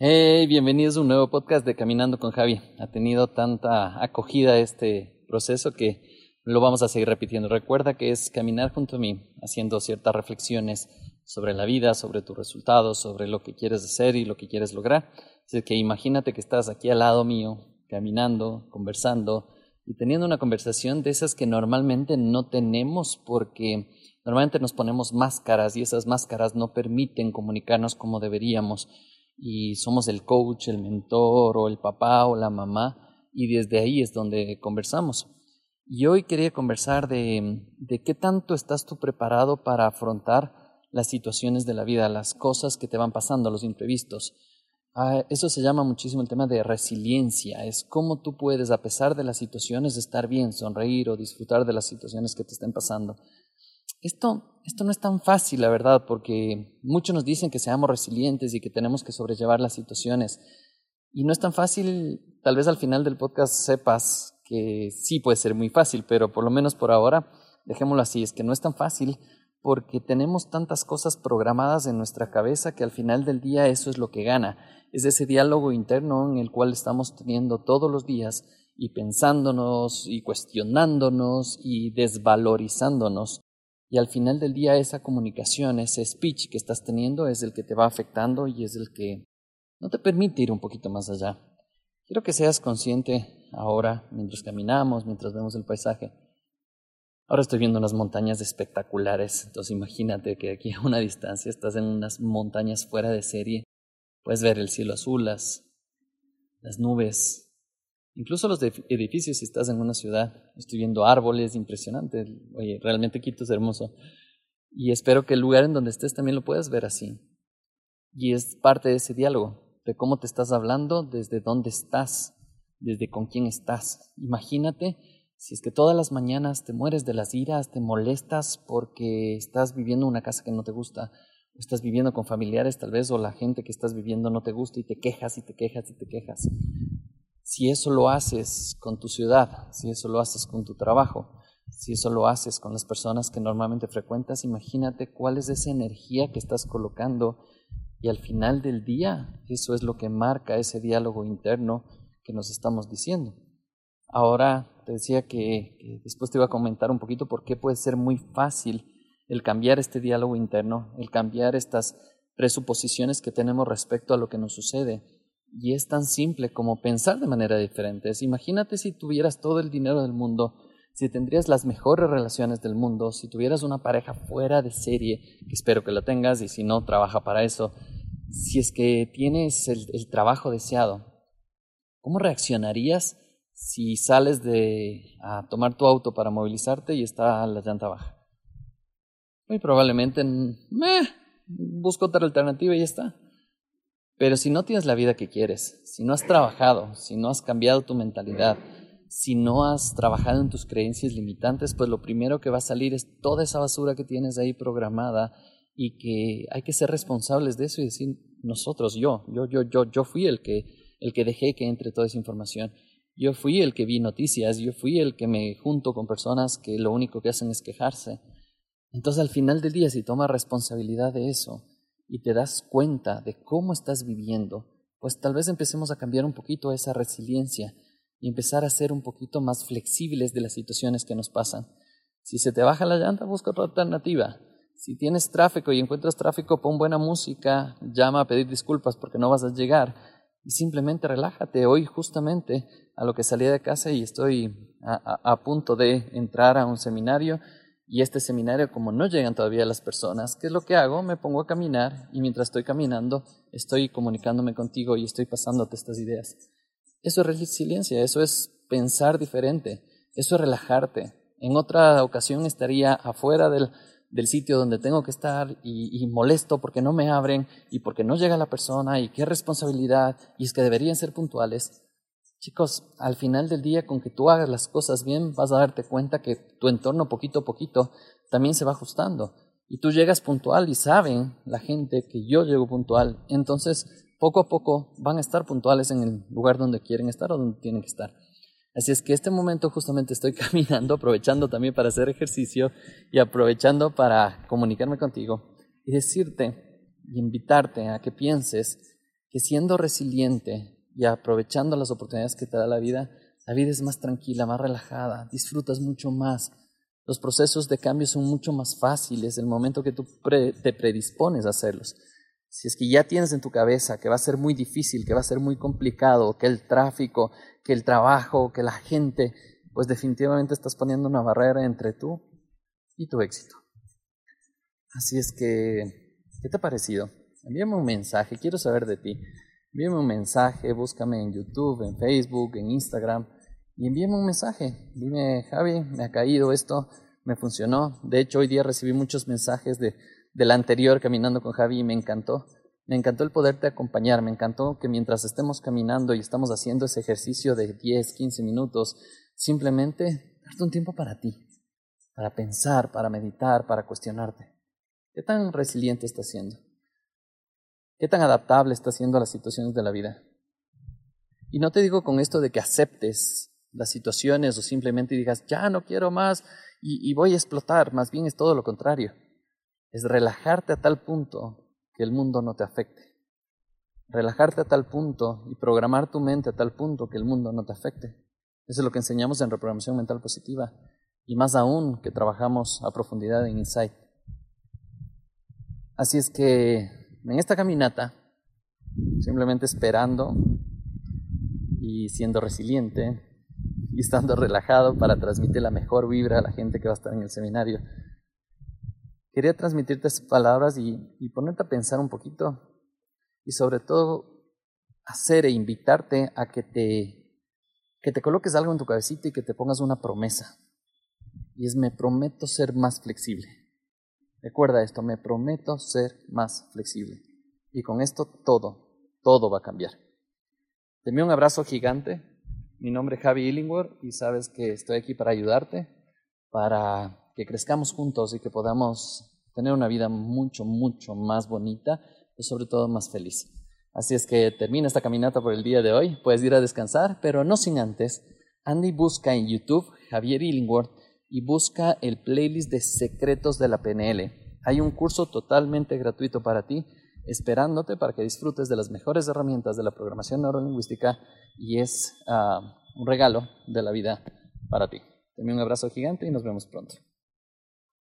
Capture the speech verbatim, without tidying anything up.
Hey, bienvenidos a un nuevo podcast de Caminando con Javi. Ha tenido tanta acogida este proceso que lo vamos a seguir repitiendo. Recuerda que es caminar junto a mí, haciendo ciertas reflexiones sobre la vida, sobre tus resultados, sobre lo que quieres hacer y lo que quieres lograr. Así que imagínate que estás aquí al lado mío, caminando, conversando y teniendo una conversación de esas que normalmente no tenemos porque normalmente nos ponemos máscaras y esas máscaras no permiten comunicarnos como deberíamos. Y somos el coach, el mentor o el papá o la mamá y desde ahí es donde conversamos. Y hoy quería conversar de, de qué tanto estás tú preparado para afrontar las situaciones de la vida, las cosas que te van pasando, los imprevistos. Ah, eso se llama muchísimo el tema de resiliencia, es cómo tú puedes, a pesar de las situaciones, estar bien, sonreír o disfrutar de las situaciones que te estén pasando. Esto, esto no es tan fácil, la verdad, porque muchos nos dicen que seamos resilientes y que tenemos que sobrellevar las situaciones. Y no es tan fácil, tal vez al final del podcast sepas que sí puede ser muy fácil, pero por lo menos por ahora, dejémoslo así, es que no es tan fácil porque tenemos tantas cosas programadas en nuestra cabeza que al final del día eso es lo que gana. Es ese diálogo interno en el cual estamos teniendo todos los días y pensándonos y cuestionándonos y desvalorizándonos. Y al final del día esa comunicación, ese speech que estás teniendo es el que te va afectando y es el que no te permite ir un poquito más allá. Quiero que seas consciente ahora, mientras caminamos, mientras vemos el paisaje. Ahora estoy viendo unas montañas espectaculares, entonces imagínate que aquí a una distancia estás en unas montañas fuera de serie. Puedes ver el cielo azul, las, las nubes. Incluso los edificios, si estás en una ciudad, estoy viendo árboles, impresionante. Oye, realmente Quito es hermoso. Y espero que el lugar en donde estés también lo puedas ver así. Y es parte de ese diálogo, de cómo te estás hablando, desde dónde estás, desde con quién estás. Imagínate si es que todas las mañanas te mueres de las iras, te molestas porque estás viviendo en una casa que no te gusta, o estás viviendo con familiares tal vez, o la gente que estás viviendo no te gusta y te quejas y te quejas y te quejas. Si eso lo haces con tu ciudad, si eso lo haces con tu trabajo, si eso lo haces con las personas que normalmente frecuentas, imagínate cuál es esa energía que estás colocando y al final del día eso es lo que marca ese diálogo interno que nos estamos diciendo. Ahora te decía que, que después te iba a comentar un poquito por qué puede ser muy fácil el cambiar este diálogo interno, el cambiar estas presuposiciones que tenemos respecto a lo que nos sucede. Y es tan simple como pensar de manera diferente. Imagínate si tuvieras todo el dinero del mundo, si tendrías las mejores relaciones del mundo, si tuvieras una pareja fuera de serie, que espero que la tengas y si no, trabaja para eso. Si es que tienes el, el trabajo deseado, ¿cómo reaccionarías si sales de a tomar tu auto para movilizarte y está la llanta baja? Muy probablemente, meh, busco otra alternativa y ya está. Pero si no tienes la vida que quieres, si no has trabajado, si no has cambiado tu mentalidad, si no has trabajado en tus creencias limitantes, pues lo primero que va a salir es toda esa basura que tienes ahí programada y que hay que ser responsables de eso y decir, nosotros, yo, yo, yo, yo, yo fui el que, el que dejé que entre toda esa información. Yo fui el que vi noticias, yo fui el que me junto con personas que lo único que hacen es quejarse. Entonces al final del día, si tomas responsabilidad de eso, y te das cuenta de cómo estás viviendo, pues tal vez empecemos a cambiar un poquito esa resiliencia y empezar a ser un poquito más flexibles de las situaciones que nos pasan. Si se te baja la llanta, busca otra alternativa. Si tienes tráfico y encuentras tráfico, pon buena música, llama a pedir disculpas porque no vas a llegar y simplemente relájate. Hoy justamente a lo que salí de casa y estoy a, a, a punto de entrar a un seminario. Y este seminario, como no llegan todavía las personas, ¿qué es lo que hago? Me pongo a caminar y mientras estoy caminando estoy comunicándome contigo y estoy pasándote estas ideas. Eso es resiliencia, eso es pensar diferente, eso es relajarte. En otra ocasión estaría afuera del, del sitio donde tengo que estar y, y molesto porque no me abren y porque no llega la persona y qué responsabilidad y es que deberían ser puntuales. Chicos, al final del día, con que tú hagas las cosas bien, vas a darte cuenta que tu entorno poquito a poquito también se va ajustando. Y tú llegas puntual y saben la gente que yo llego puntual. Entonces, poco a poco van a estar puntuales en el lugar donde quieren estar o donde tienen que estar. Así es que este momento justamente estoy caminando, aprovechando también para hacer ejercicio y aprovechando para comunicarme contigo y decirte y invitarte a que pienses que siendo resiliente y aprovechando las oportunidades que te da la vida, la vida es más tranquila, más relajada, disfrutas mucho más. Los procesos de cambio son mucho más fáciles el momento que tú pre- te predispones a hacerlos. Si es que ya tienes en tu cabeza que va a ser muy difícil, que va a ser muy complicado, que el tráfico, que el trabajo, que la gente, pues definitivamente estás poniendo una barrera entre tú y tu éxito. Así es que, ¿qué te ha parecido? Envíame un mensaje, quiero saber de ti. Envíame un mensaje, búscame en YouTube, en Facebook, en Instagram y envíame un mensaje. Dime, Javi, me ha caído esto, me funcionó. De hecho, hoy día recibí muchos mensajes de, del anterior Caminando con Javi y me encantó. Me encantó el poderte acompañar, me encantó que mientras estemos caminando y estamos haciendo ese ejercicio de diez, quince minutos, simplemente darte un tiempo para ti, para pensar, para meditar, para cuestionarte. ¿Qué tan resiliente estás siendo? ¿Qué tan adaptable estás siendo a las situaciones de la vida? Y no te digo con esto de que aceptes las situaciones o simplemente digas, ya no quiero más y, y voy a explotar. Más bien es todo lo contrario. Es relajarte a tal punto que el mundo no te afecte. Relajarte a tal punto y programar tu mente a tal punto que el mundo no te afecte. Eso es lo que enseñamos en reprogramación mental positiva. Y más aún que trabajamos a profundidad en Insight. Así es que en esta caminata, simplemente esperando y siendo resiliente y estando relajado para transmitir la mejor vibra a la gente que va a estar en el seminario, quería transmitirte estas palabras y, y ponerte a pensar un poquito y sobre todo hacer e invitarte a que te, que te coloques algo en tu cabecita y que te pongas una promesa. Y es: me prometo ser más flexible. Recuerda esto, me prometo ser más flexible. Y con esto todo, todo va a cambiar. Te envío un abrazo gigante. Mi nombre es Javi Illingworth y sabes que estoy aquí para ayudarte, para que crezcamos juntos y que podamos tener una vida mucho, mucho más bonita y sobre todo más feliz. Así es que termina esta caminata por el día de hoy. Puedes ir a descansar, pero no sin antes. Anda y busca en YouTube Javier Illingworth y busca el playlist de Secretos de la P N L. Hay un curso totalmente gratuito para ti, esperándote para que disfrutes de las mejores herramientas de la programación neurolingüística y es uh, un regalo de la vida para ti. Te envío un abrazo gigante y nos vemos pronto.